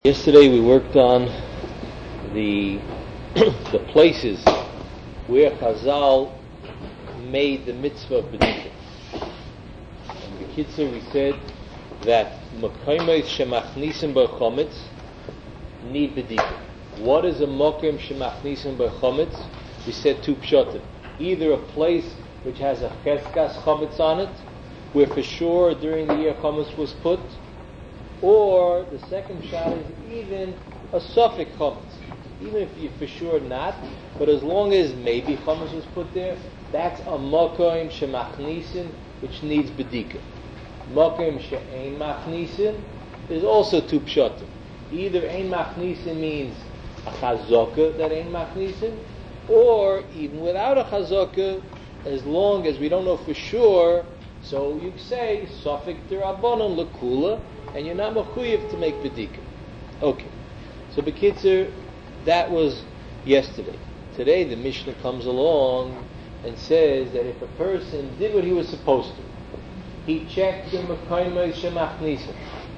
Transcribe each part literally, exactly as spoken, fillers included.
Yesterday we worked on the the places where Chazal made the mitzvah of B'dika. In the Kitzur we said that Mokaymes Shemachnisim B'chometz need B'dika. What is a Mokim Shemachnisim B'chometz? We said two pshatim. Either a place which has a cheskas chometz on it, where for sure during the year chometz was put, or the second shot is even a suffix chometz, even if you're for sure not, but as long as maybe chometz was put there, that's a mokim shemachnisin, which needs bedika. Mokim she'ein machnisin is also two pshatim. Either ein machnisin means a chazaka that ein machnisin, or even without a chazaka, as long as we don't know for sure, so you say suffix derabanan lekula, and you're not mechuyev to make bedika. Okay. So b'kitzur, that was yesterday. Today the Mishnah comes along and says that if a person did what he was supposed to, he checked the mekaymes shemachnisim,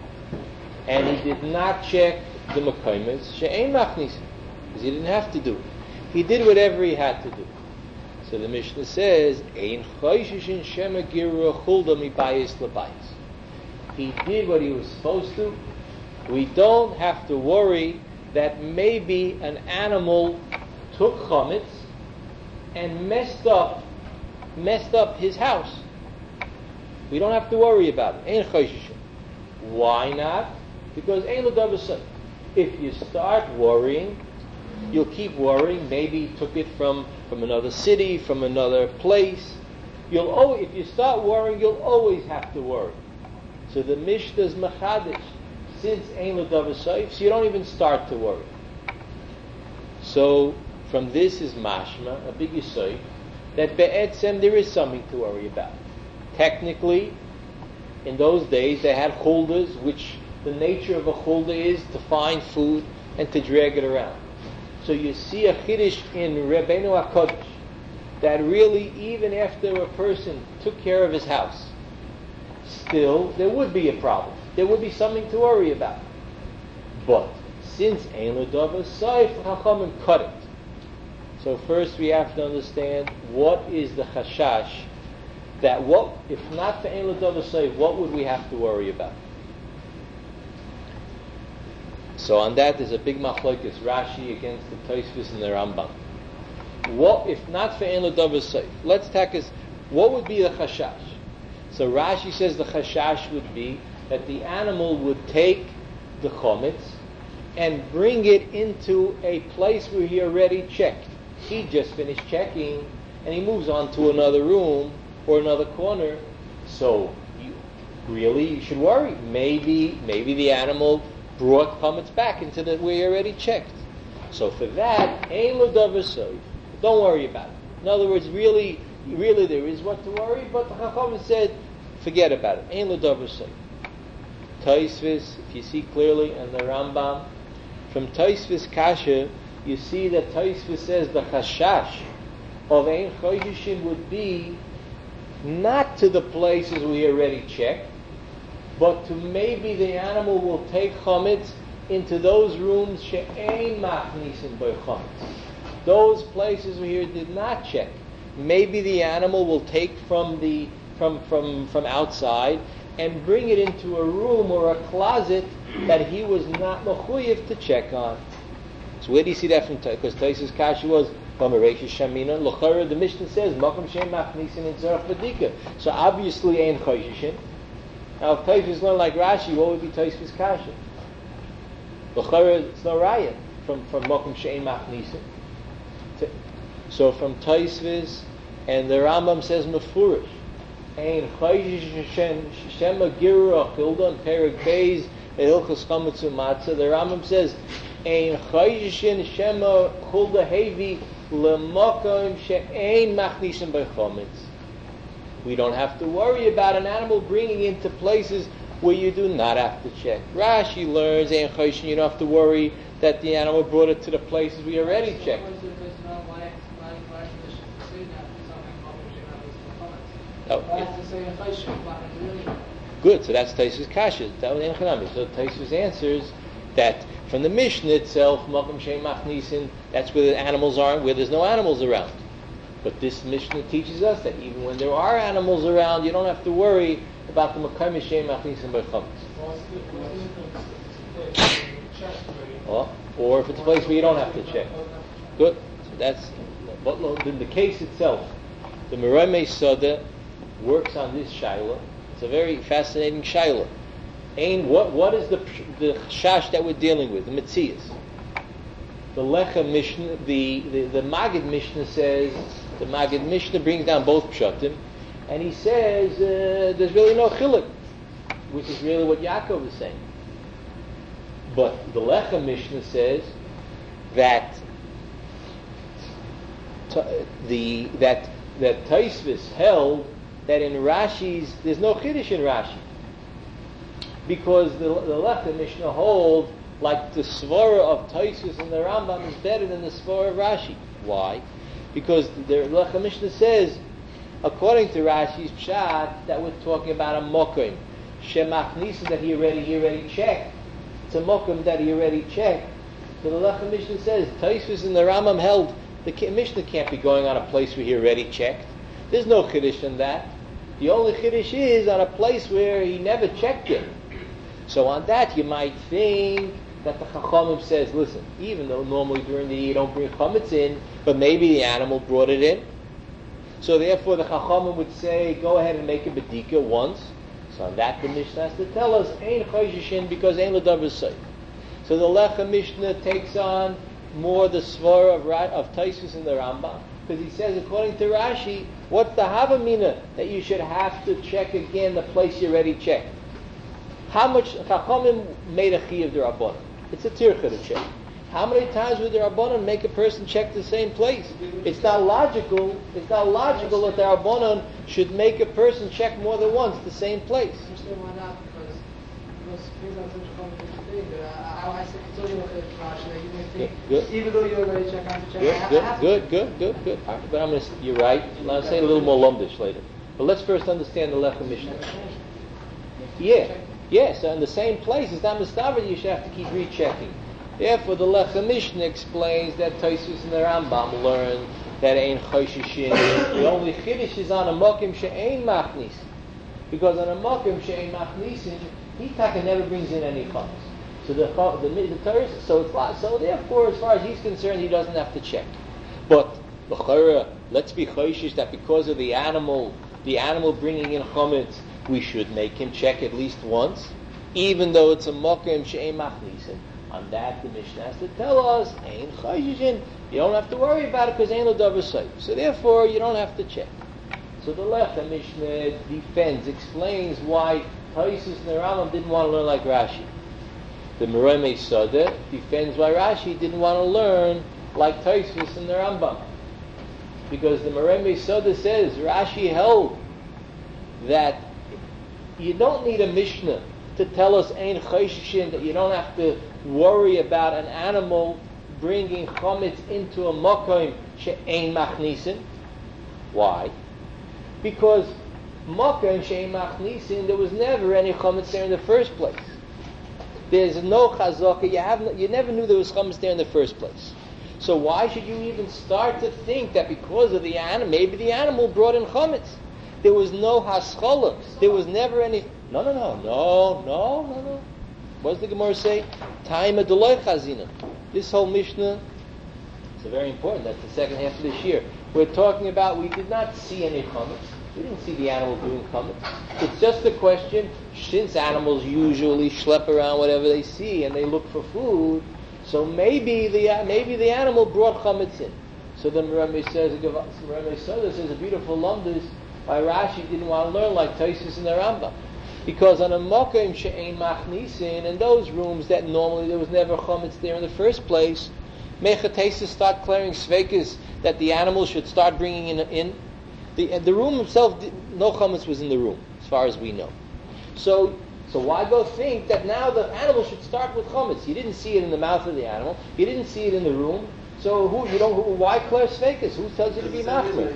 and he did not check the mekaymes she'ein machnisim, because he didn't have to do it. He did whatever he had to do. So the Mishnah says, ein chayshishin shema giru chulda mibayis labayis. He did what he was supposed to. We don't have to worry that maybe an animal took chametz and messed up, messed up his house. We don't have to worry about it. Ein chayshishin. Why not? Because ein l'davar sa'if. If you start worrying, you'll keep worrying. Maybe he took it from, from another city, from another place. You'll always, if you start worrying, you'll always have to worry. So the Mishnah is machadish, since ein l'davar sa'if, so you don't even start to worry. So from this is mashma, a big yisayif, that be'etzem there is something to worry about. Technically, in those days they had chuldas, which the nature of a chulda is to find food and to drag it around. So you see a chiddush in Rebbeinu HaKodesh, that really even after a person took care of his house, still there would be a problem. There would be something to worry about. But since ein l'davar sa'if, Chachamim cut it. So first we have to understand what is the chashash, that what, if not for ein l'davar sa'if, what would we have to worry about? So on that there's a big machlokes Rashi against the Tosfos and the Rambam. What if not for ein l'davar sa'if? Let's take us. What would be the chashash? So Rashi says the chashash would be that the animal would take the chometz and bring it into a place where he already checked. He just finished checking and he moves on to another room or another corner. So you really you should worry. Maybe maybe the animal brought chometz back into the where he already checked. So for that, ein l'davar sa'if. Don't worry about it. In other words, really Really, there is what to worry, but the Chachamim said, forget about it. Ein l'davar sa'if. Tosfos, if you see clearly, and the Rambam, from Tosfos Kasha, you see that Tosfos says the chashash of ein chayshishin would be not to the places we already checked, but to maybe the animal will take chometz into those rooms she'ein machnisin by chometz. Those places we here did not check. Maybe the animal will take from the from from from outside and bring it into a room or a closet that he was not mechuyev to check on. So where do you see that from? Because Tosfos Kasha was Bamareisha Shamina L'chara. The Mishnah says Makom Shem Machnisin in Tzarech Badika. So obviously ain't Chayshishin. Now if Tosfos learned like Rashi, what would be Tosfos Kasha? L'chara, it's no raya from from Makom Shem Machnisin. So from Tosfos, and the Rambam says mefurish, ein chayshishin shema giru achilda and perek beis ehilchos chametz umatzah. The Rambam says ein chayshishin shema chulda hevi lemakom she'ein machnisin by chametz. We don't have to worry about an animal bringing into places where you do not have to check. Rashi learns ein chayshishin, you don't have to worry that the animal brought it to the places we already checked. Oh. Good, so that's Tosfos Kasha. So Tosfos answers that from the Mishnah itself, Makom Shein Machnisin, that's where the animals aren't, where there's no animals around. But this Mishnah teaches us that even when there are animals around, you don't have to worry about the Makom Shein Machnisin by Chametz. Or, or if it's a place where you don't have to check. Good. So that's, but in the case itself, the Meremei Soda works on this shaila. It's a very fascinating shaila. Ain, what what is the the shash that we're dealing with? The Metzias. The Lecha Mishnah, the, the, the Magid Mishnah says, the Magid Mishnah brings down both pshatim, and he says uh, there's really no chiluk, which is really what Yaakov is saying. But the Lecha Mishnah says that t- the that that Taisvis held that in Rashi's there's no chiddush in Rashi, because the, the Lecha Mishnah holds like the svara of Taisvis and the Rambam is better than the svara of Rashi. Why? Because the Lecha Mishnah says, according to Rashi's pshat, that we're talking about a mokim shemachnisin, that he already he already checked. It's a mokum that he already checked. So the Lecha Mishnah says Taisvis and the Rambam held the Mishnah can't be going on a place where he already checked. There's no chiddush in that. The only chiddush is on a place where he never checked it. So on that you might think that the Chachamim says, listen, even though normally during the year you don't bring chametz in, but maybe the animal brought it in. So therefore the Chachamim would say, go ahead and make a bedika once. So on that the Mishnah has to tell us, Ein Choshishin, because Ein L'Davar Seif. So the Lecha Mishnah takes on more the svara of, of Taisvis and the Rambam, because he says, according to Rashi, what's the Havamina that you should have to check again the place you already checked? How much Chachamim made a chiyuv d'Rabbanan? It's a tircha to check. How many times would the Rabbanan make a person check the same place? It's not logical. It's not logical that the Rabbanan should make a person check more than once the same place. Why not? Because most things are such a complicated thing. I said it's only with Rashi that you may think, good. even though you're already check, I have to check. Good, I have, good, I have good, good, good, good. Right, but I'm going to. You're right. I'll say a little more lumdish later. But let's first understand the Lecha Mishnah. Yeah. Yes, so in the same place, it's not mistaver, you should have to keep rechecking. Therefore, the Lecha Mishnah explains that Tosfos and the Rambam learn that Ein Choshishin, the only chiddush is on a mokim she'ein machnisin. Because on a mokim she'ein machnisin, he taka never brings in any chametz. So the the the Torah, so it's so therefore, as far as he's concerned, he doesn't have to check. But l'chora, let's be choshish that because of the animal, the animal bringing in chametz, we should make him check at least once, even though it's a mokem she'ein machnisin. On that, the Mishnah has to tell us, Ein Choshishin, you don't have to worry about it because Ein L'Davar Seif. So therefore, you don't have to check. So the Lecha Mishnah defends, explains why Tosfos and the Rambam didn't want to learn like Rashi. The Meremei Soda defends why Rashi didn't want to learn like Tosfos and the Rambam. Because the Meremei Soda says, Rashi held that you don't need a Mishnah to tell us Ein Choshishin, that you don't have to worry about an animal bringing chametz into a makom she'ein machnisin. Why? Because makom she'ein machnisin, there was never any chametz there in the first place. There's no chazaka. You have no, you never knew there was chametz there in the first place. So why should you even start to think that because of the animal, maybe the animal brought in chametz? There was no haschala. There was never any. No, no, no, no, no, no, no. What does the Gemara say? Taima deloy chazina. This whole Mishnah, it's very important. That's the second half of this year. We're talking about we did not see any chametz. We didn't see the animal doing chametz. It's just a question, since animals usually schlep around whatever they see and they look for food, so maybe the maybe the animal brought chametz in. So the Meremei says, the Meremei says a beautiful lumdus by Rashi didn't want to learn like Tosfos and the Rambam. Because on a mokem she'ein machnisin, in those rooms that normally there was never chametz there in the first place, mechatesis start clearing sveikas that the animal should start bringing in. in. The the room itself, no chametz was in the room, as far as we know. So so why go think that now the animal should start with chametz? You didn't see it in the mouth of the animal. You didn't see it in the room. So who you don't? Who, why clear sveikas? Who tells you to be machmir?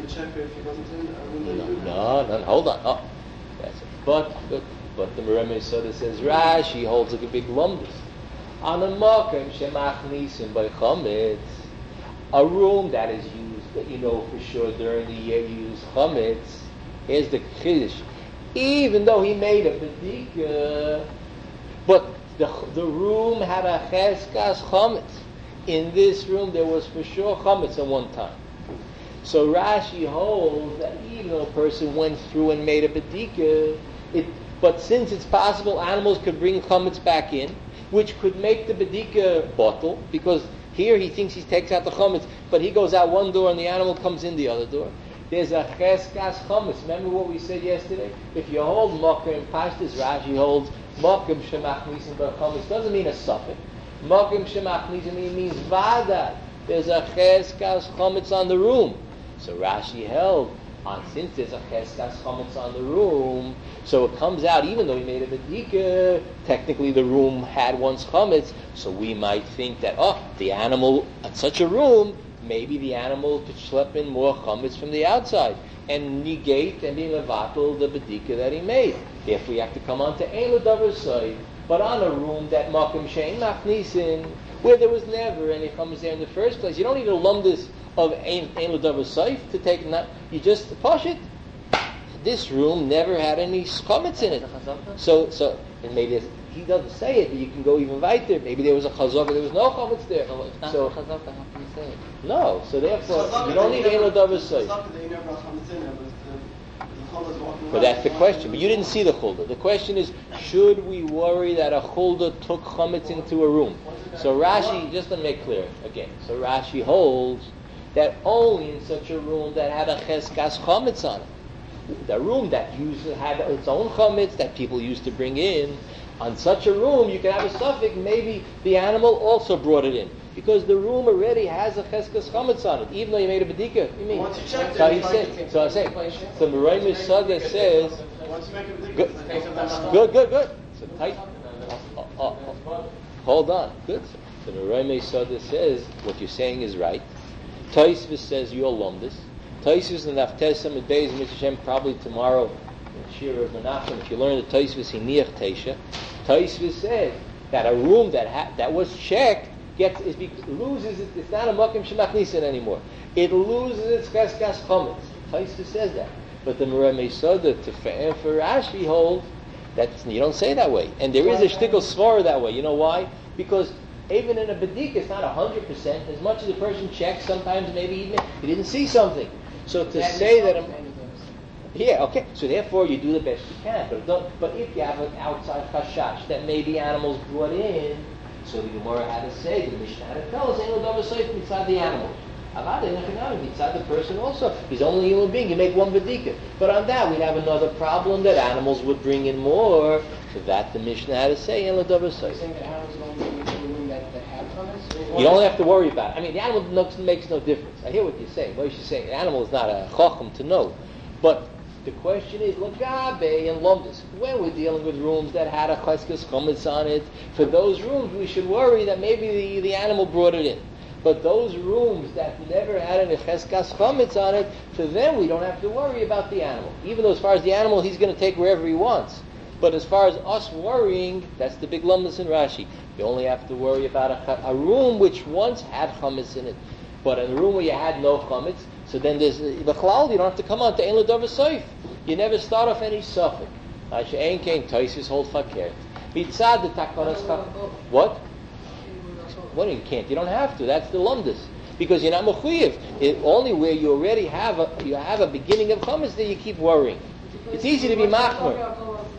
No, no, no, hold on. Oh, that's it. But but. But the Meremei Soda says Rashi holds like a big lumbus. On a makom shemachnisin by chametz, a room that is used, that you know for sure during the year you use chametz. Here's the chiddush. Even though he made a bedika, but the the room had a cheskas chametz. In this room there was for sure chametz at one time. So Rashi holds that even though a person went through and made a bedika, it but since it's possible animals could bring chametz back in, which could make the bedika bottle, because here he thinks he takes out the chametz, but he goes out one door and the animal comes in the other door. There's a cheskas chametz. Remember what we said yesterday? If you hold makom pashtus, Rashi holds makom shemachnisin b'chametz. Doesn't mean a suffix. Makom shemachnisin means vada. There's a cheskas chametz on the room. So Rashi held on since there's a cheskas chametz on the room, so it comes out even though he made a bedika, technically the room had once chametz. So we might think that oh, the animal in such a room. Maybe the animal could schlep in more chametz from the outside and negate and be mevatel the bedika that he made. If we have to come on to ein l'davar soif, but on a room that makom shein machnisin, where there was never any chametz there in the first place, you don't need a lumdus of ein l'davar soif to take. Not, you just push it. This room never had any chametz in it, so so and maybe it, he doesn't say it, but you can go even weiter. Maybe there was a chazaka, there was no chametz there. So if not So chazaka, how can you say it? no, so therefore you don't need ein l'davar soif. But that's the question. But you didn't see the chulda. The question is, should we worry that a chulda took chametz into a room? So Rashi, just to make clear again, so Rashi holds that only in such a room that had a cheskas chametz on it, the room that used had its own chametz that people used to bring in, on such a room you can have a suffix. Maybe the animal also brought it in because the room already has a cheskas chametz on it, even though you made a bedika. You mean? Once you check So it, he said. So I say. So Meray Misaga says. Once you make a bedika, Good, it's based on that. good, good, good. So tight. Oh, oh, oh. Hold on. Good. So Meray Misaga says what you're saying is right. Taisvis says you're lumdus. Taisvis and Aftesam and Beis Mitzvah probably tomorrow. Shira of Menachem, if you learn the Taisvis Hiniach Teisha, Taisvis said that a room that ha- that was checked gets is be- loses it. It's not a makom shemachnisin anymore. It loses its cheskas chametz. Taisvis says that, but the Meray Misaga to for, for Rashi holds that you don't say that way, and there is a shtickle svara that way. You know why? Because even in a bedika, it's not a hundred percent. As much as a person checks, sometimes maybe even he didn't see something. So to That say is that. something. A, Yeah, okay. So therefore, you do the best you can. But don't, but if you have an outside chashash that maybe animals brought in, so the Gemara had to say, the Mishnah had to tell us, "Ein l'davar soif mitzad the animal." Avad ein l'chanami mitzad the person also. He's only a human being. You make one bedika. But on that, we'd have another problem that animals would bring in more. So that the Mishnah had to say, "Ein l'davar soif." You're saying that animals don't bring into the room that, that have chametz? You don't have to worry about it. I mean, the animal looks, makes no difference. I hear what you're saying. What you're saying, the animal is not a chacham to know, but the question is, Lagabe and Lumdus, when we're dealing with rooms that had a cheskas chametz on it, for those rooms we should worry that maybe the, the animal brought it in. But those rooms that never had any cheskas chametz on it, for them we don't have to worry about the animal. Even though as far as the animal, he's going to take wherever he wants. But as far as us worrying, that's the big Lumdus in Rashi. You only have to worry about a, a room which once had chametz in it. But in a room where you had no chametz, so then there's b'chlal, you don't have to come on to ein l'davar soif. You never start off any suffix. Ein kain Taisus hold fakert. Mitzad the takonas. What? What do you can't? You don't have to. That's the lumdus. Because you're not mechuyev. It only where you already have a you have a beginning of chametz that you keep worrying. It's easy to be machmer. We're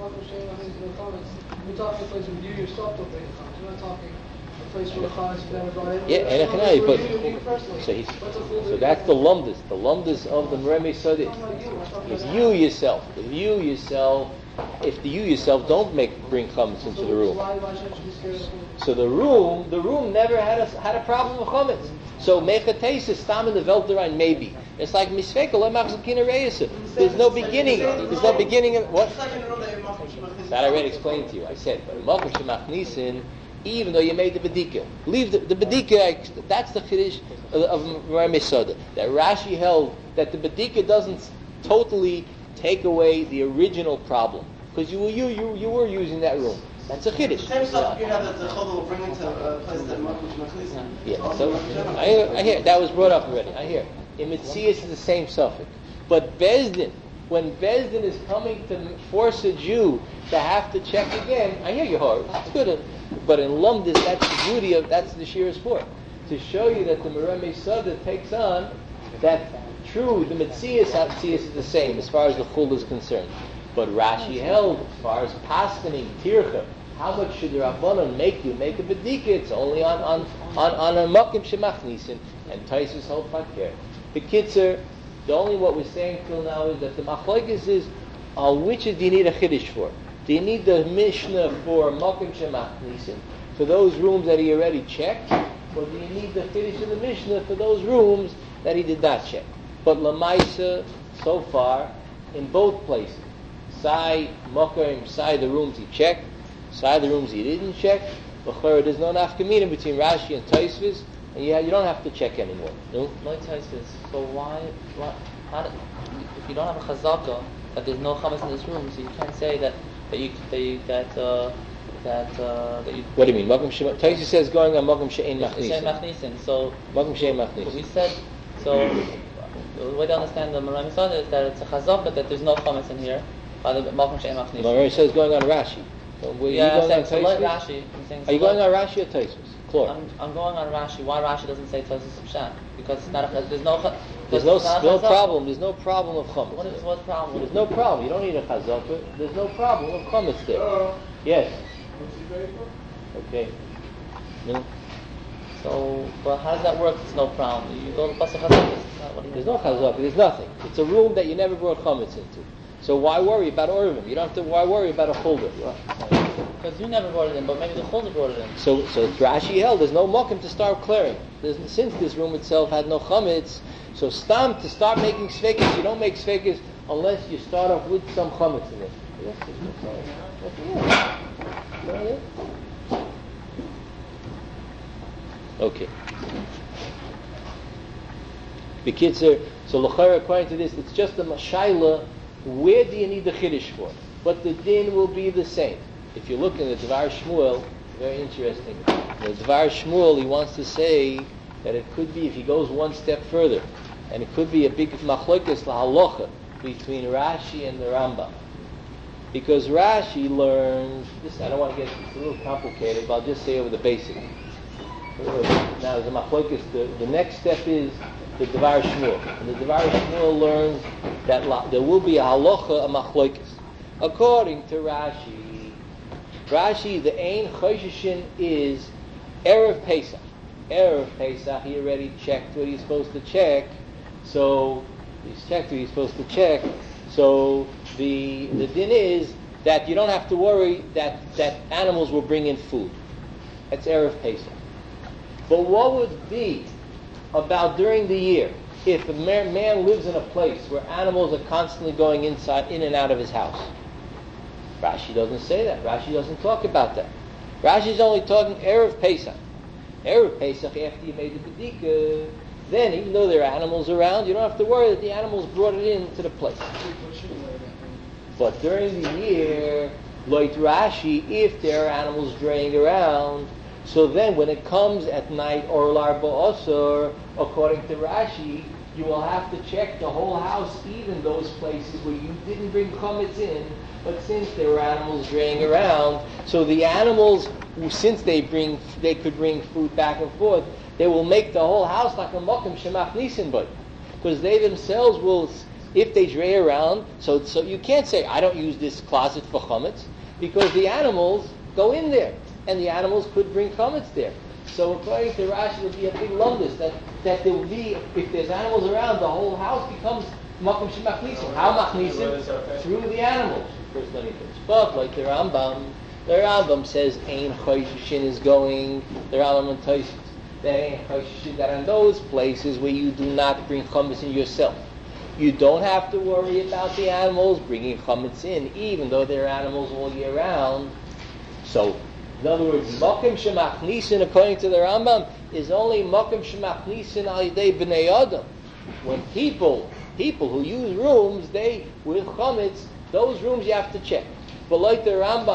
talking a place where you yourself don't bring the chametz. We're not talking a place where the chametz is never brought in. Yeah, and I but You personally. so he's so that's the lumdus. The lumdus of the Meray Misaga is you yourself. If you yourself, if the you yourself don't make bring chametz into the room. Why, why shouldn't you be scared of the So the room, the room never had a had a problem with chametz. So mechates is stam in the velterein maybe. It's like misfekel lemachzakina reisa. There's no beginning. There's no beginning of what? That I already explained to you. I said, but makom shemachnisin, even though you made the bedika, leave the, the bedika. That's the chiddush of, of Meray Misaga. That Rashi held that the bedika doesn't totally take away the original problem because you were you you you were using that room. That's a chiddush. Same stuff you have that the Chol will bring into a place that Makom Shemachnisin. Yeah, so I hear, I hear that was brought up already. I hear in Metzias is the same suffix, but Bezdin, when Bezdin is coming to force a Jew to have to check again, I hear you hard. It's good, but in Lumdis, that's the beauty of that's the Shir sport to show you that the Meremei Sada takes on that. True, the Metzias Metzias is the same as far as the Chul is concerned, but Rashi held as far as paskening Tircha. How much should the Rabbanon make you make a bedika? It's only on on on, on a makim shemachnisin, and Taisus held fakir. The Kitzer, the only what we're saying till now is that the machlokes is on which do you need a chiddush for? Do you need the Mishnah for makim shemachnisin for those rooms that he already checked, or do you need the chiddush of the Mishnah for those rooms that he did not check? But Lamaisa, so far, in both places, Sai Mokarim, Sai the rooms he checked, Sai the rooms he didn't check. There's no nafkamina between Rashi and Taisvis, and yeah, you don't have to check anymore. No, no Taisvis. So why, why how do, if you don't have a chazaka that there's no chametz in this room, so you can't say that that you that you, that uh, that uh, that you. What do you mean? Makom Shema. Taisvis says going on Makom She'ein Machnisin. Machnisin. So Makom She'ein Machnisin. We said so. The way to understand the Meremei Sada is that it's a chazaka that there's no chametz in here. Makom She'ein Machnisin. Meremei says going on Rashi. So were yeah, you going saying, on so like Rashi. I'm saying, so Are you like, going on Rashi or Taisvis? Chlor. I'm, I'm going on Rashi. Why Rashi doesn't say Taisvis Pshat? Because it's not a, there's no there's no no problem. There's no problem of chametz. What is what's the problem? There's no problem. You don't need a chazaka. There's no problem of chametz there. Uh, yes. Okay. No. So, but how does that work? It's no problem. You go to Pasach Chazaka. There's no chazaka. There's nothing. It's a room that you never brought chametz into. So why worry about Orvim? You don't have to. Why worry about a chulder? Because you never brought it in, but maybe the chulder brought it in. So, so Rashi held there's no mokum to start clearing. There's, since this room itself had no chametz, so stam to start making svekis. You don't make svekis unless you start off with some chametz in it. Yes, okay. B'kitzer, so l'chayr, according to this, it's just a mashayla. Where do you need the chiddush for? But the din will be the same. If you look in the Dvar Shmuel, very interesting. The Dvar Shmuel, he wants to say that it could be, if he goes one step further, and it could be a big machlokes lahalocha between Rashi and the Rambam. Because Rashi learns, this, I don't want to get, it's a little complicated, but I'll just say over the basic. Now, the machlokes, the, the next step is the Dvar Shmuel. And the Dvar Shmuel learns that la, there will be a halacha, a machlokes. According to Rashi, Rashi, the Ein Choshishin is Erev Pesach. Erev Pesach, he already checked what he's supposed to check. So, he's checked what he's supposed to check. So, the the din is that you don't have to worry that, that animals will bring in food. That's Erev Pesach. But what would be about during the year if a man, man lives in a place where animals are constantly going inside, in and out of his house? Rashi doesn't say that. Rashi doesn't talk about that. Rashi's only talking Erev Pesach. Erev Pesach, after you made the bedika, then even though there are animals around, you don't have to worry that the animals brought it into the place. But during the year, like Rashi, if there are animals draying around, so then when it comes at night, or Larba Osor, according to Rashi, you will have to check the whole house, even those places where you didn't bring chametz in, but since there were animals draying around, so the animals, since they bring, they could bring food back and forth, they will make the whole house like a mokum shemach nisin boy, because they themselves will, if they dray around, so so you can't say I don't use this closet for chametz, because the animals go in there, and the animals could bring chametz there. So according to Rashi, there will be a big lumdus that, that there will be, if there's animals around, the whole house becomes makom shemach nisin. How machnisim? Through the animals. First let me finish. But like the Rambam, the Rambam says Ein Choshishin is going, the Rambam and Tosfos, that Ein Choshishin, that in those places where you do not bring chametz in yourself, you don't have to worry about the animals bringing chametz in, even though there are animals all year round. So, in other words, Mokim Shemach Nisin, according to the Rambam, is only Mokim Shemach Nisin al Yidei B'nei Adam. When people, people who use rooms, they, with chametz, those rooms you have to check. But like the Rambam,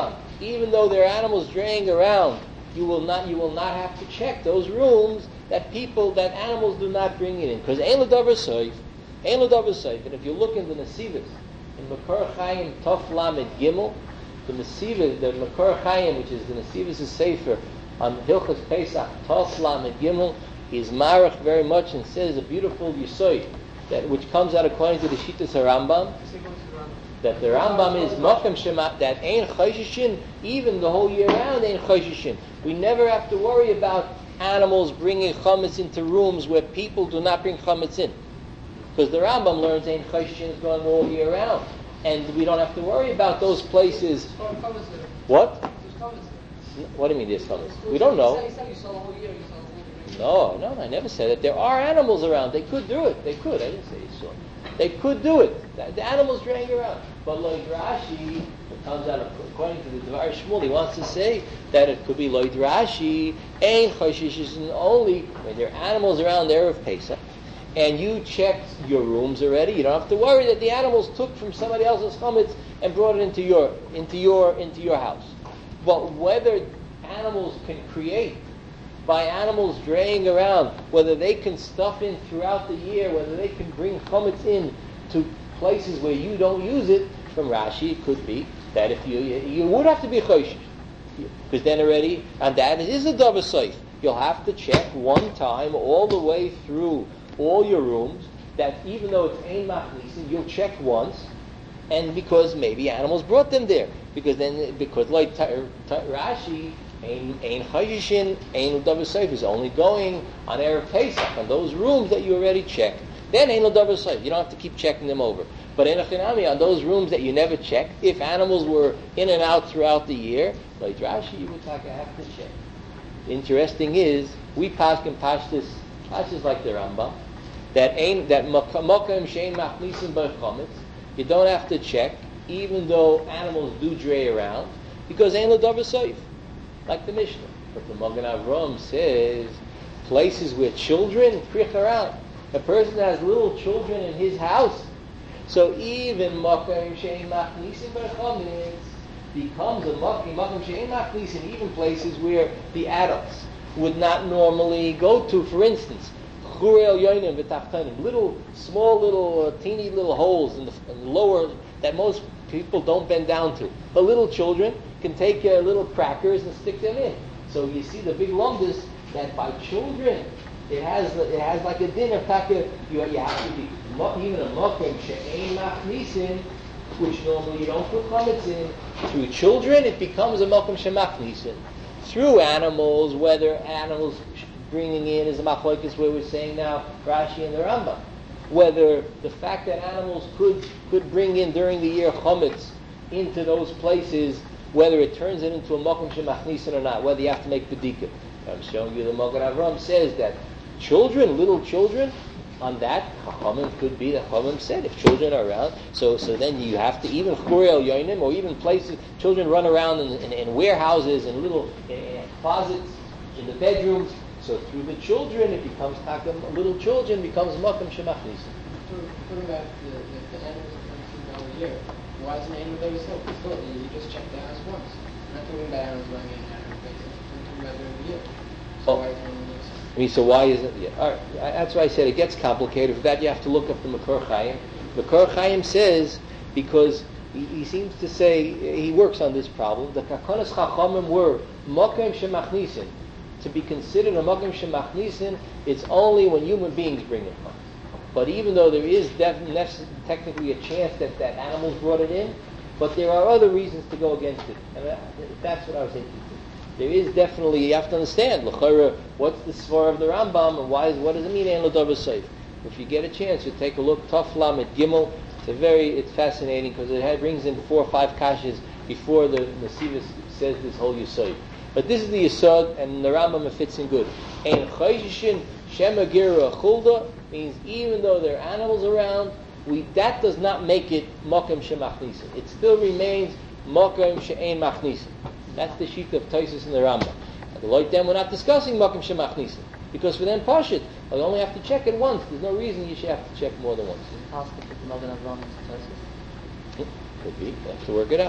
even though there are animals draying around, you will not you will not have to check those rooms that people that animals do not bring it in, because ein l'davar soif, ein l'davar soif. And if you look in the Nesivos, in Makor Chaim Tov Lamed Gimel, the Nesivos, the Makor Chaim, which is the Nesivos' Sefer on Hilchos Pesach Tov Lamed Gimel, is marach very much and says a beautiful yisoid that which comes out according to the Shittas HaRambam, that the Rambam is Mokem Shema, that Ein Choshishin, even the whole year round Ein Choshishin. We never have to worry about animals bringing chametz into rooms where people do not bring chametz in. Because the Rambam learns Ein Choshishin is going all year round. And we don't have to worry about those places. What? What do you mean there's chametz? We don't know. No, no, I never said it. There are animals around. They could do it. They could. I didn't say you saw. They could do it. The, the animals drag around. But like Rashi, it comes out according to the Dvar Shmuel, he wants to say that it could be like Rashi, Ein Choshishin only when there are animals around there of Pesach, and you checked your rooms already. You don't have to worry that the animals took from somebody else's chametz and brought it into your into your into your house. But whether animals can create by animals draying around, whether they can stuff in throughout the year, whether they can bring chametz in to places where you don't use it, from Rashi it could be that if you you would have to be choshish, because then already, and that is a davar soif. You'll have to check one time all the way through all your rooms, that even though it's ein machnisin, you'll check once, and because maybe animals brought them there, because then because like t- t- Rashi. Ein Choshishin, Ein L'davar Soif is only going on Erev Pesach, on those rooms that you already checked. Then Ein L'davar Soif. You don't have to keep checking them over. But Ein Achinami, on those rooms that you never checked, if animals were in and out throughout the year, like Rashi, you would have to check. Interesting is, we paskin pashtus, pashtus like the Rambam, that ein, that Mokem Shein Machnisim B'chametz, you don't have to check, even though animals do dray around, because Ein L'davar Soif. Like the Mishnah. But the Magen Avraham says, places where children krich around. A person has little children in his house, so even Makom Shein Machnisin B'chametz becomes a Makom Makom Shein Machnisin, even places where the adults would not normally go to. For instance, Churei Yonim V'Tachtanim, little, small little, uh, teeny little holes in the, in the lower, that most people don't bend down to. But little children can take uh, little crackers and stick them in. So you see the big lumdus that by children, it has it has like a din of taka. You, you have to be even a makom she'ein machnisin, which normally you don't put chametz in. Through children, it becomes a makom she'machnisin. Through animals, whether animals bringing in is a machlokes where we're saying now Rashi and the Rambam, whether the fact that animals could could bring in during the year chametz into those places, whether it turns it into a makom shemachnisin or not, whether you have to make bedika. I'm showing you the Magen Avraham says that children, little children, on that Chachamim could be that Chachamim said if children are around, so so then you have to even Churei Yonim or even places children run around in, in, in warehouses and little in, in closets in the bedrooms. So through the children, it becomes takam. Little children becomes makom shemachnisin. Putting back the, the, the animals that come through year. Why is an animal that was still still you just check the house once? Not talking about animals running in and out of places. We're talking about during the year. So oh. why is one I mean, so why isn't yeah? All right, that's why I said it gets complicated. For that, you have to look up the Makor Chaim. Makor Chaim says because he, he seems to say he works on this problem. The Kakonas Chachamim were makom shemachnisin. To be considered a makom shemachnisin, it's only when human beings bring it from. But even though there is def- technically a chance that, that animals brought it in, but there are other reasons to go against it. And that, that's what I was thinking. There is definitely, you have to understand, l'chara, what's the svar of the Rambam, and why is, what does it mean, ein l'davar soif? If you get a chance, you take a look, Tov Lamed Gimel. It's a very, it's fascinating because it had, brings in four or five kashas before the Nesivos says this whole yesod. But this is the yesod, and the Rambam fits in good. Ein choshishin shema gira chulda means even though there are animals around, we that does not make it makom shemachnisin. It still remains makom she'ein machnisin. That's the sheet of Taisus and the Rambam. And the like them, we're not discussing makom shemachnisin because for them pashit, I only have to check it once. There's no reason you should have to check more than once. Is it possible to put the Magen Avraham into Taisus? Could be. You have to work it out.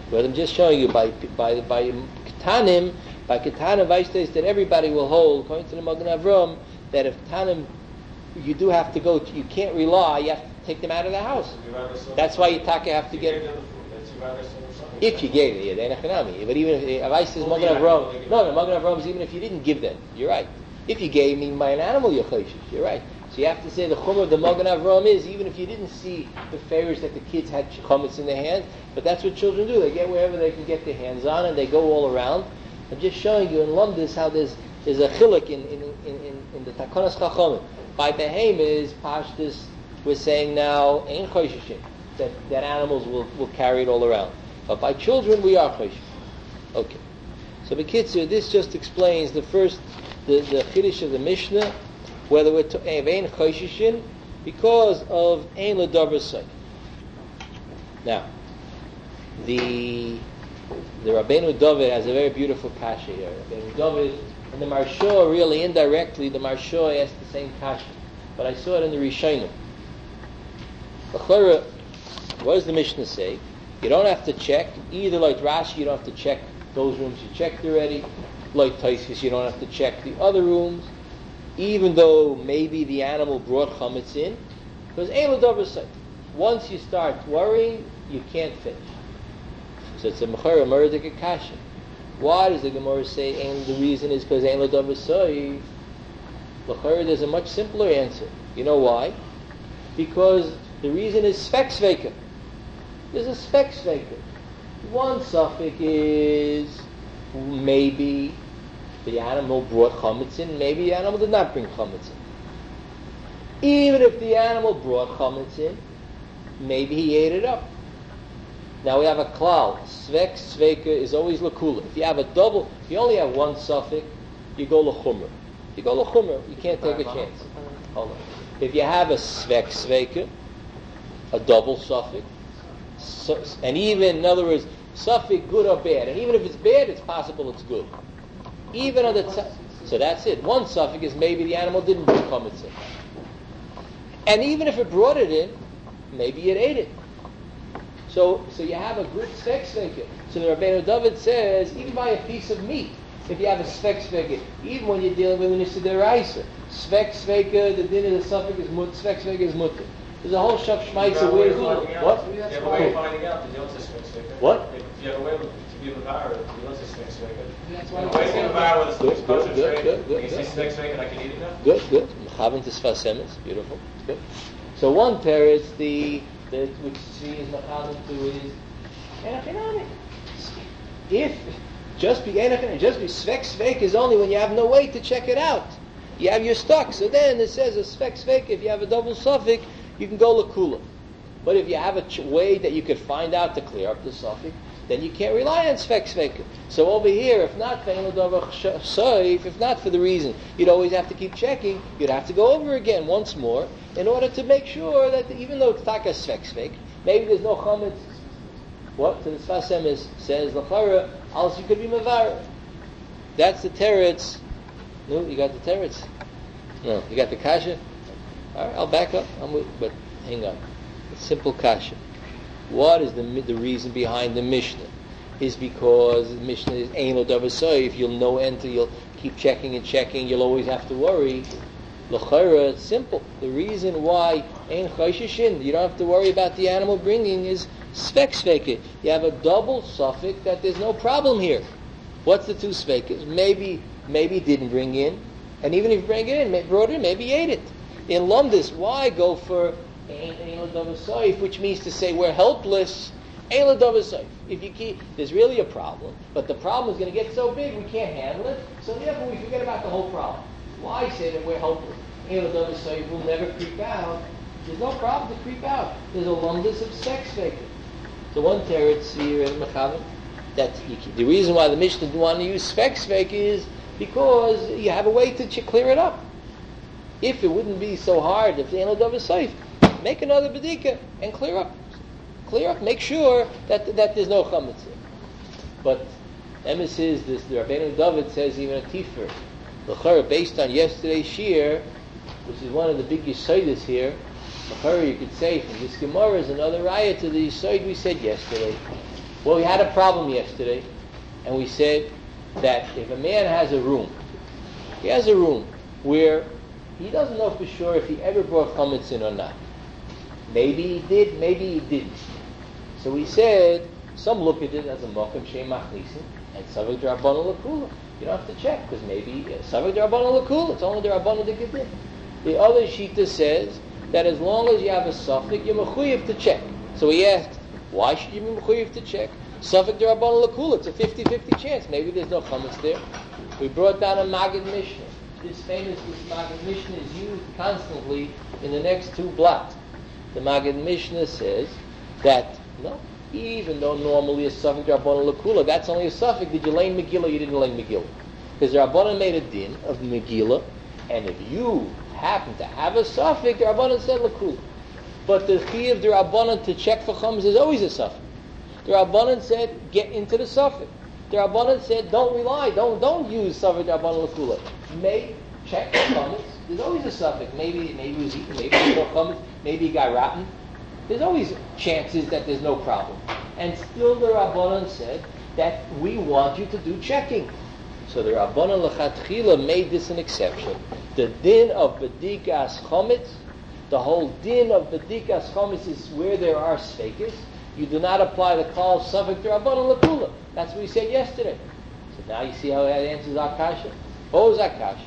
But I'm just showing you by by by Ketanim, by Ketanim Vaishtes that everybody will hold, according to the Magen Avram, that if Tanim, you do have to go, you can't rely, you have to take them out of the house. That's why you taka have to get. If you gave it, yeah, they're not chanami. But even if Vaishtes Magen Avram, no, the Magen Avram is even if you didn't give them, you're right. If you gave me by an animal, you're chayshish, you're right. So you have to say the chumrah of the Magen Avram is, even if you didn't see the favors that the kids had chametz in their hands, but that's what children do. They get wherever they can get their hands on, and they go all around. I'm just showing you in Lumdis how there's there's a chiluk in in, in, in, in the Takonas Chachamim. By Behemoth, Pashtus, we're saying now, ain't choshishim, that, that animals will, will carry it all around. But by children, we are choshishim. Okay. So B'kitzur, this just explains the first, the, the Chiddush of the Mishnah, whether we're to ain't choshishim, because of ein l'davar soif. Now, the the Rabbeinu David has a very beautiful kasha here. Rabbeinu David and the Marsha, really indirectly, the Marsha asked the same kasha, but I saw it in the Rishonim. What does the Mishnah say? You don't have to check either. Like Rashi, you don't have to check those rooms you checked already. Like Taisus, you don't have to check the other rooms, even though maybe the animal brought chametz in, because ein l'davar soif. Once you start worrying, you can't finish. So it's a mechara murdik kasha. Why does the Gemara say and the reason is because ein l'davar soif? L'chara, there's a much simpler answer. You know why? Because the reason is spek sveika. There's a spek sveika. One suffix is maybe the animal brought chametz in, maybe the animal did not bring chametz in. Even if the animal brought chametz in, maybe he ate it up. Now we have a klal. Svek, sveika is always lakula. If you have a double, if you only have one suffix, you go lachumra. You go lachumra. You can't take a chance. Hold on. If you have a svek, sveika, a double suffix, so, and even, in other words, suffix good or bad, and even if it's bad, it's possible it's good. Even on the t- so that's it. One suffix is maybe the animal didn't bring chametz in, and even if it brought it in, maybe it ate it. So, so you have a good svek sveika. So the Rabbeinu David says, even by a piece of meat, if you have a svek sveika, even when you're dealing with an Isideraisa, svek sveika, the din of the suffix is mut, svek sveika is mutter. There's a whole shaf shmaitza. Where is it? What? You have a way of finding out that you don't say svek sveika. What? If you have a way to be a devourer, you don't say svek sveika. That's If why you have a way to be a devourer with a Good, kosher good, trade, good, good, you say good. svek sveika and I can eat it now? Good, good. Mechavan to sfas emes. Beautiful. Good. So one teretz, the the which she is mechavan to is enochinami. If just be enochinami, just be svek sveik is only when you have no way to check it out. You have your stock. So then it says a svek sveik. If you have a double suffix, you can go lakula. But if you have a ch- way that you could find out to clear up the suffix, then you can't rely on svek sveik. So over here, if not for ein l'davar soif, if not for the reason you'd always have to keep checking, you'd have to go over again once more in order to make sure that even though it's taka svek sveik, maybe there's no chametz. What? So the Sfas Emes says l'chara, else you could be mevar. That's the teretz. No, you got the teretz. No, you got the kasha. All right, I'll back up. I'm with, but hang on. It's simple kasha. What is the the reason behind the Mishnah? Is because the Mishnah is ein l'davar soif. You'll know enter. You'll keep checking and checking. You'll always have to worry. L'chara, it's simple. The reason why ein choshishin, you don't have to worry about the animal bringing, is svek sveika. You have a double suffix that there's no problem here. What's the two sveikas? Maybe maybe didn't bring in, and even if you bring it in, brought it in, maybe ate it. In Lumdis, why go for ein l'davar soif, which means to say we're helpless. Ein l'davar soif. If you keep, there's really a problem, but the problem is going to get so big we can't handle it. So therefore we forget about the whole problem. Why say that we're helpless? Ein l'davar soif will never creep out. There's no problem to creep out. There's a Lumdis of sex faker. So one teretz here in Mechavan, that you keep, the reason why the Mishnah didn't want to use svek sveika is because you have a way to ch- clear it up. If it wouldn't be so hard, if the ein l'davar soif, make another bedika and clear up, clear up, make sure that that there's no chametz. But emes is this. The Rabbeinu David says even a tifer, l'chara, based on yesterday's shir, which is one of the big yisodas here. L'chara, you could say from this Gemara is another raya to the yisod we said yesterday. Well, we had a problem yesterday, and we said that if a man has a room, he has a room where he doesn't know for sure if he ever brought chametz in or not. Maybe he did, maybe he didn't. So we said, some look at it as a mokum she'em machnisin, and savik d'rabbanan l'kula. You don't have to check, because maybe savik d'rabbanan l'kula, it's only d'rabbanan to get in. The other shita says that as long as you have a suffix, you're mechuyev to check. So he asked, why should you be mechuyev to check? Safek d'rabbanan l'kula, it's a fifty-fifty chance. Maybe there's no chametz there. We brought down a Maggid Mishnah. This famous this Maggid Mishnah is used constantly in the next two blocks. The Maggid Mishnah says that, no, even though normally a Safek d'rabbanan l'kula, that's only a Safek. Did you lay Megillah? You didn't lay Megillah. Because the Rabbanan made a din of Megillah, and if you happen to have a Safek, the Rabbanan said l'kula. But the chi of the Rabbanan to check for chametz is always a Safek. The Rabbanan said, get into the suffix. The Rabbanan said, don't rely, don't don't use suffix Rabbanan l'kula. May check the chametz. There's always a suffix. Maybe maybe it was eaten, maybe it was no chametz, maybe it got rotten. There's always chances that there's no problem. And still the Rabbanan said that we want you to do checking. So the Rabbanan l'chatchila made this an exception. The din of bedikas chametz, the whole din of bedikas chametz is where there are sfeikis. You do not apply the klal of Safek d'Rabbanan l'kula. That's what we said yesterday. So now you see how that answers our kasha. What was our kasha?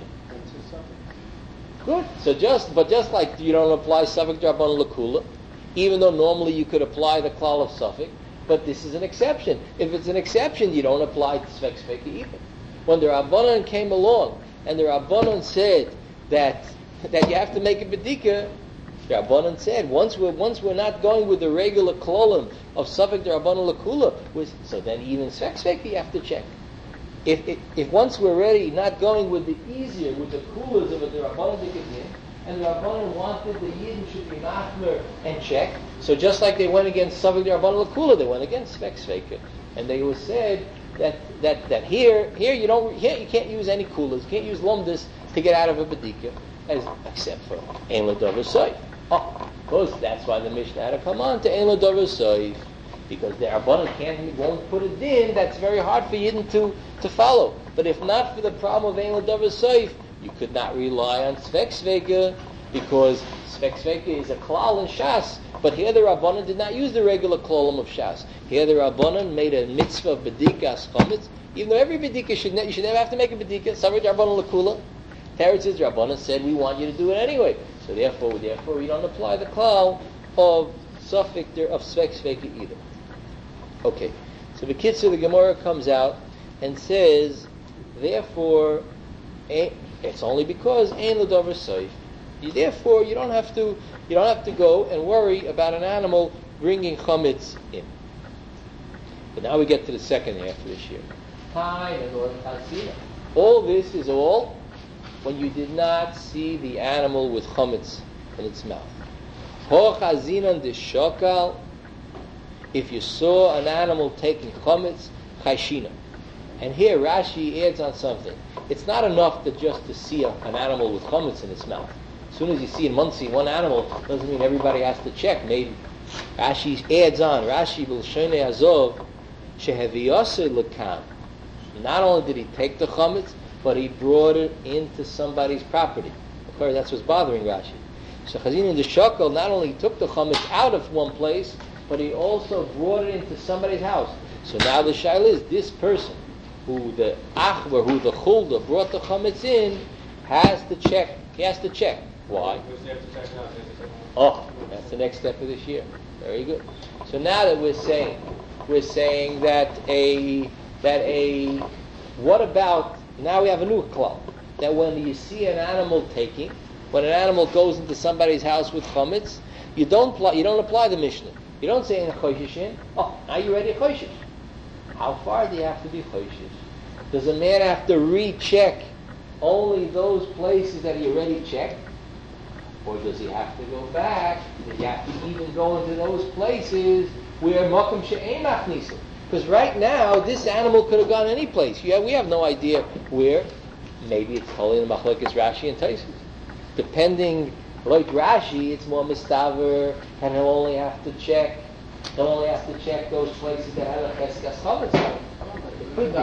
Good. So just, but just like you don't apply Safek d'Rabbanan l'kula, even though normally you could apply the klal of Safek, but this is an exception. If it's an exception, you don't apply Tzvek Sveka either. When the Rabbanan came along and the Rabbanan said that that you have to make a bedika, the Rabbanan said, once we're once we're not going with the regular klolim of Safek d'Rabbanan l'kula, so then even Tzvek Sveka you have to check. If, if if once we're ready, not going with the easier, with the kulas of the Rabbanan d'Kedin, and the Rabbanan wanted the Yidden should be machmer and check, so just like they went against Safek d'Rabbanan l'kula, they went against Tzvek Sveka, and they were said that that that here here you don't here you can't use any kulas, you can't use lumdus to get out of a bedika, as except for ein l'dover soif. Oh, because that's why the Mishnah had to come on to ein l'dover soif, because the Rabbanan can't won't put a din that's very hard for Yidden to to follow. But if not for the problem of ein l'dover soif, you could not rely on Tzvek Sveka, because Tzvek Sveka is a klal in Shas. But here the Rabbanan did not use the regular klolim of Shas. Here the Rabbanan made a mitzvah of bedikas chametz, even though every bedika should ne- you should never have to make a bedika. Savik d'Rabbanan l'kula. Teretz says Rabbanan said we want you to do it anyway. So therefore, therefore we don't apply the klal of suffix of Tzvek Sveka either. Okay, so the Kitzur, the Gemara comes out and says, therefore, it's only because ein l'dover soif. Therefore, you don't have to you don't have to go and worry about an animal bringing chametz in. But now we get to the second half of this year. All this is all when you did not see the animal with chametz in its mouth. If you saw an animal taking chametz, chayshina. And here Rashi adds on something. It's not enough to just to see a, an animal with chametz in its mouth. As soon as you see in Muncie one animal, doesn't mean everybody has to check. Maybe Rashi adds on. Rashi b'lshonei hazov sheheviyasei lekan. Not only did he take the chametz, but he brought it into somebody's property. Of course, that's what's bothering Rashi. So Chazin in the Shakal not only took the chametz out of one place, but he also brought it into somebody's house. So now the shaila is this person who the achvar, who the chulda brought the chametz in, has to check. He has to check. Why? Oh, that's the next step of this year. Very good. So now that we're saying, we're saying that a that a what about now we have a new klal that when you see an animal taking, when an animal goes into somebody's house with chametz, you don't apply, you don't apply the Mishnah. You don't say in choshishin. Oh, now you're ready to choshish. How far do you have to be choshish? Does a man have to recheck only those places that he already checked? Or does he have to go back? Does he have to even go into those places where makom she'ein machnisim? Because right now, this animal could have gone any place. Yeah, we have no idea where. Maybe it's totally in the machlokes Rashi and Tosfos. Depending, like Rashi, it's more mistaver, and he'll only have to check Don't only have to check those places that have a cheskas chametz. It could be.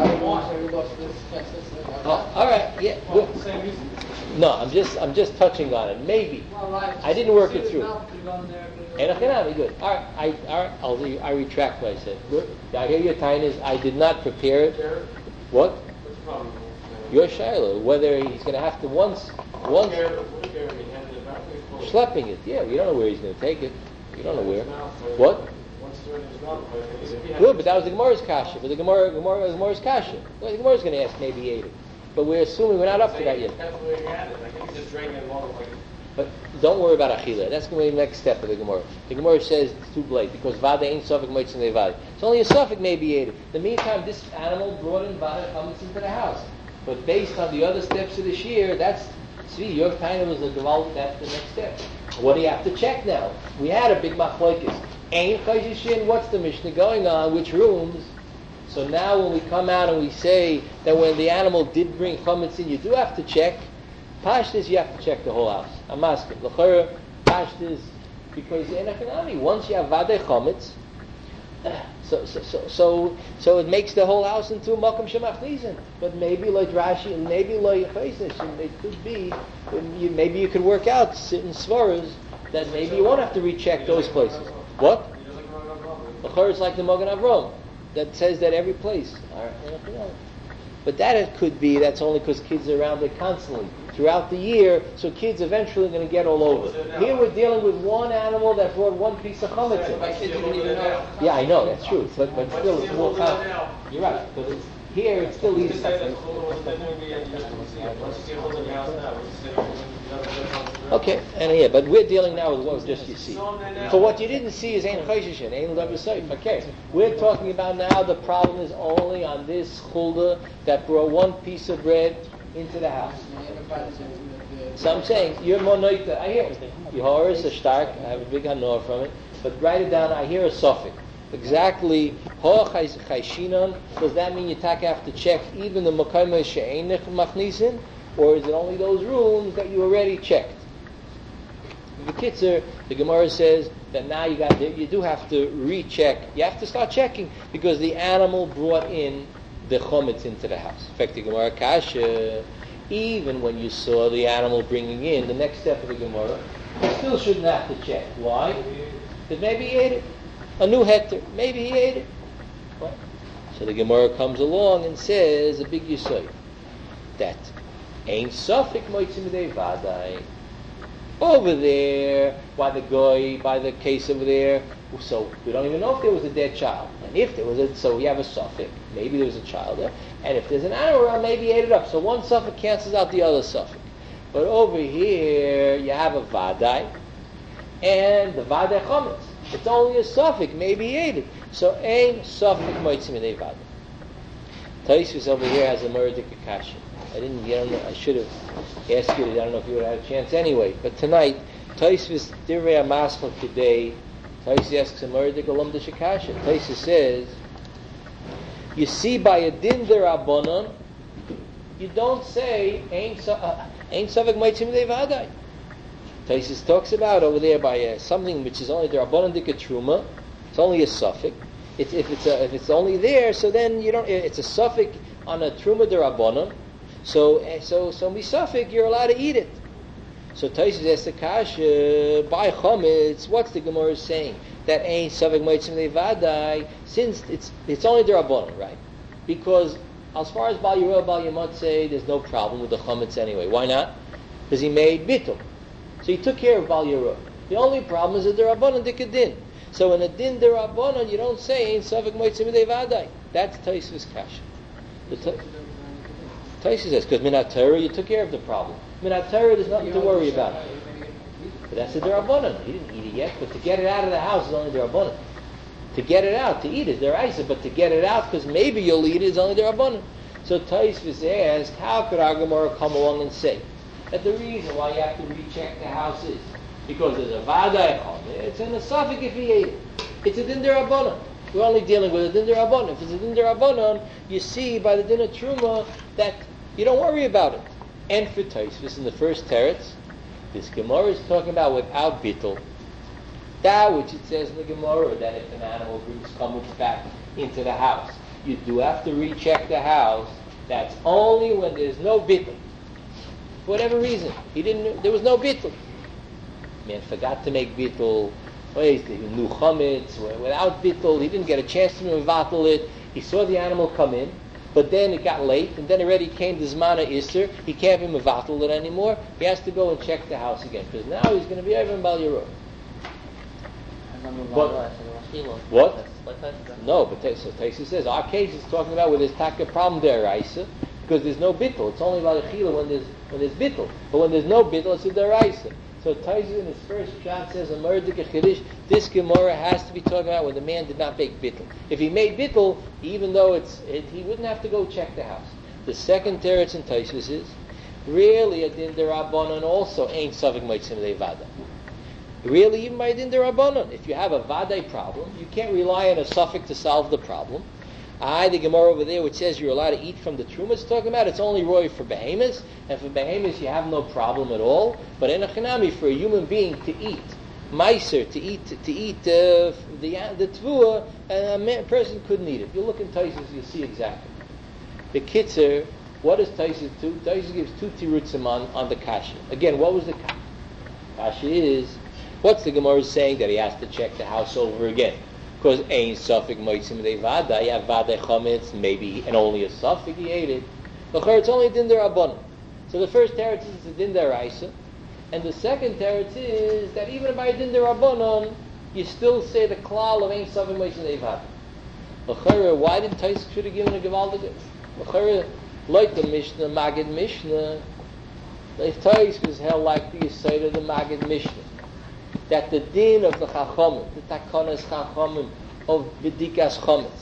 Oh, all right. Yeah. Well, no, I'm just I'm just touching on it. Maybe I didn't work it through. Enochinami, good. All right, I all right. I'll re- I retract what I said. Good. I hear your time is I did not prepare it. What? Your Shiloh, whether he's going to have to once once schlepping it. Yeah, you don't know where he's going to take it. You don't know where. What? Good, but that was the Gemara's kasha. But the Gemara, Gemara, the Gemara's kasha. Well, the Gemara's going to ask maybe he ate it. But we're assuming we're not up to that yet. But don't worry about achila. That's going to be the next step of the Gemara. The Gemara says it's too late because vada ain't sufik moitzin levad. It's only a sufik maybe ate it. In the meantime, this animal brought in vada chametz into the house. But based on the other steps of this year, that's see your kind of was a gewalt. That's the next step. What do you have to check now? We had a big machlokes. Ain't chayshishin. What's the Mishnah going on? Which rooms? So now when we come out and we say that when the animal did bring chametz in, you do have to check. Pashtas, you have to check the whole house. I'm asking. L'chora, pashtas, because in economy, once you have vadei chametz, so so so so so it makes the whole house into a makom shemachnizin. But maybe like Rashi, and maybe like Chaysish, and it could be, you, maybe you could work out certain svaras that maybe you won't have to recheck those places. What? L'chora is like the Magen Avram that says that every place. All right. But that it could be, that's only because kids are around it constantly, throughout the year, so kids eventually are going to get all over. Here we're dealing with one animal that brought one piece of chametz in. My kids didn't even know. Yeah, I know, that's true, but, but still it's more common. You're right, because it's, here it's still easy. Okay, and yeah, but we're dealing now with what just you see. So what you didn't see is ain't chayshishin, ain't l'avasayif. Okay, we're talking about now the problem is only on this chulda that brought one piece of bread into the house. So I'm saying you're more noita. I hear it. Your is a stark. I have a big hanor from it, but write it down. I hear a suffix. Exactly. Does that mean you tak have to check even the makameh she'einich machnisin, or is it only those rooms that you already checked? The Kitzer, the Gemara says that now you got to, you do have to recheck. You have to start checking because the animal brought in the chometz into the house. In fact, the Gemara kasha, even when you saw the animal bringing in the next step of the Gemara, you still shouldn't have to check. Why? Because maybe he ate it. A new hectare. Maybe he ate it. What? So the Gemara comes along and says a big yisod that ain't sufik moitzim midei vadai. Over there, by the goy, by the case over there, so we don't even know if there was a dead child. And if there was a, so we have a suffix. Maybe there was a child there. And if there's an animal around, maybe he ate it up. So one suffix cancels out the other suffix. But over here, you have a vadai, and the vadai chametz. It's only a suffix. Maybe he ate it. So ein suffix moitzim midei vadai. Taisvis over here has a murdik akasha. I didn't, I don't know, I should have asked you to, I don't know if you would have had a chance anyway. But tonight, Taisvis Divrei HaMaschal today, Taisvis asks a murdik alum de shakasha. Taisvis says, you see by a din derabanan, you don't say ein suffix moitzim midei vadai. Taisvis talks about over there by uh, something which is only derabanan dika truma. It's only a suffix. It's, if it's a, if it's only there, so then you don't. It's a suffix on a truma derabanan. So so so misafik, you're allowed to eat it. So Taisvis asks the kasha by chametz. What's the Gemara saying? That ain't suffik moitzim levadai. Since it's it's only derabanan, right? Because as far as Bal Yirah, Bal Yamot say, there's no problem with the chametz anyway. Why not? Because he made bitul. So he took care of Bal Yirah. The only problem is the derabanan dikadin. So in a din derabanan, you don't say ain't suffik moitzim levadai. That's Taisvis kasha. The Taisvis says, because Minat Torah, you took care of the problem. Minat Torah, there's nothing to worry about. But that's a derabanan. He didn't eat it yet, but to get it out of the house is only derabanan. To get it out, to eat it is deraisa, but to get it out, because maybe you'll eat it, is only derabanan. So Taisvis asked, how could our Gemara come along and say that the reason why you have to recheck the house is because there's a vadai chom. It's in the suffix if he ate it. It's a din derabanan. We're only dealing with a din derabanan. If it's a din derabanan, you see by the din of truma that you don't worry about it. And for Taisvis in the first teretz, this Gemara is talking about without bittul. That which it says in the Gemara, that if an animal brings chametz back into the house, you do have to recheck the house. That's only when there's no bittul. For whatever reason, he didn't. There was no bittul. Man forgot to make bittul. He knew chametz without bittul. He didn't get a chance to mevatel it. He saw the animal come in, but then it got late, and then already came the zmana iser. He can't be mevatel it anymore. He has to go and check the house again, because now he's going to be over in Bal Yerod. But, what? No, but so Taisi says our case is talking about where there's taka problem there, Raisa, because there's no bittul. It's only about a chila when there's when there's bittul. But when there's no bittul, it's a deraisa. So Taisi in his first shot says a murdik chiddush. This Gemara has to be talking about when the man did not make bittul. If he made bittul, even though it's it, he wouldn't have to go check the house. The second teretz in Taisi is really a din derabanan also ain't savik meitzim levada. Really, even by din derabanan, if you have a vaday problem, you can't rely on a suffix to solve the problem. I, the Gemara over there, which says you're allowed to eat from the truma, it's talking about it's only roy for behemoths, and for behemoths you have no problem at all. But in a chinami, for a human being to eat meiser, to eat to eat uh, the the tvua, a man, person couldn't eat it. If you look in Taisus, you'll see exactly. The kitzer, what does Taisus do? Taisus gives two tirutzim on on the kasha. Again, what was the kasha? Kasha is. What's the Gemara saying that he has to check the house over again? Because ein suffik moitzim de vada, you have vada chametz, maybe, and only a suffik he ate it. But it's only din derabanan. So the first teretz is a din deraisa, and the second teretz is that even by din derabanan, you still say the klal of ein suffik moitzim de vada. L'chara, why didn't Tais should have given a gevaldig? L'chara, like the Mishnah, Magid Mishnah, if Tais was held like the side of the Magid Mishnah, that the din of the Chachamim, the Takanas Chachamim of B'dikas Chametz,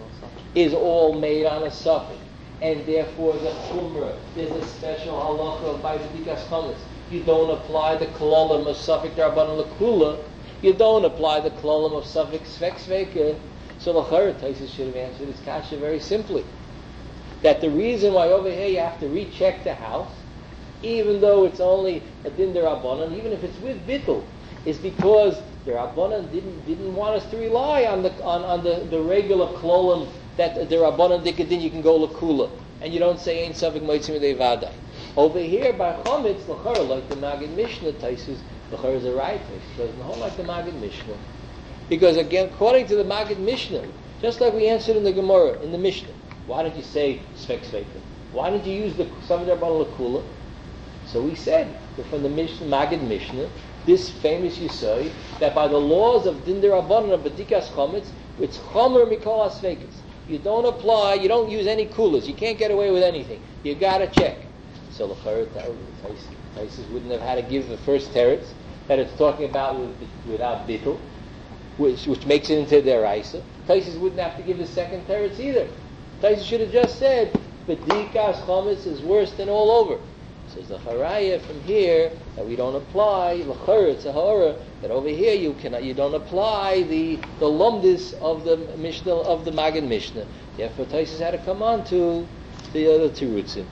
is all made on a suffix, and therefore the Chumrah, there's a special halacha by B'dikas Chametz. You don't apply the Klolim of suffix Darban L'Kula, you don't apply the Klolim of suffix Svek Sveke. So the L'chara Taisus should have answered this kasha very simply. That the reason why over here you have to recheck the house, even though it's only a din derabanan, even if it's with bittul, is because the Rabbanan didn't didn't want us to rely on the on, on the, the regular klolim that the Rabbanan dikadin you can go lakula and you don't say ain't savik moitzim devada. Over here by Chometz l'chara like the Magid Mishnah Taisus l'chara is a right Taisus doesn't hold like the Magid Mishnah, because again according to the Magid Mishnah, just like we answered in the Gemara in the Mishnah, why did you say svek sveka? Why did you use the savik Rabbanan lakula? So we said that from the Mishnah, Magid Mishnah, this famous Yisai, that by the laws of Din Derabanan of B'dikas Chametz, it's Chomer Mikol HaSveikas. You don't apply, you don't use any coolers, you can't get away with anything. You gotta check. So L'chara Taisus wouldn't have had to give the first teretz that it's talking about with, without bittul, which which makes it into deraisa. Taisus wouldn't have to give the second teretz either. Taisus should have just said, B'dikas Chametz is worse than all over. Says the haraya from here that we don't apply l'chara, it's a hara that over here you cannot, you don't apply the the lumdis of the Mishnah of the Magid Mishnah. Therefore, Taisus had to come on to the other tirutzim.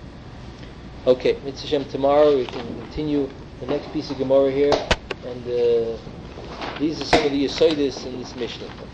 Okay, Mitzvah Shem, tomorrow we can continue the next piece of Gemara here, and uh, these are some of the Yesodis in this Mishnah.